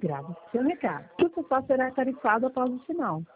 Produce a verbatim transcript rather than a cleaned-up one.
Grave seu recado. O sofá será tarifado após o sinal.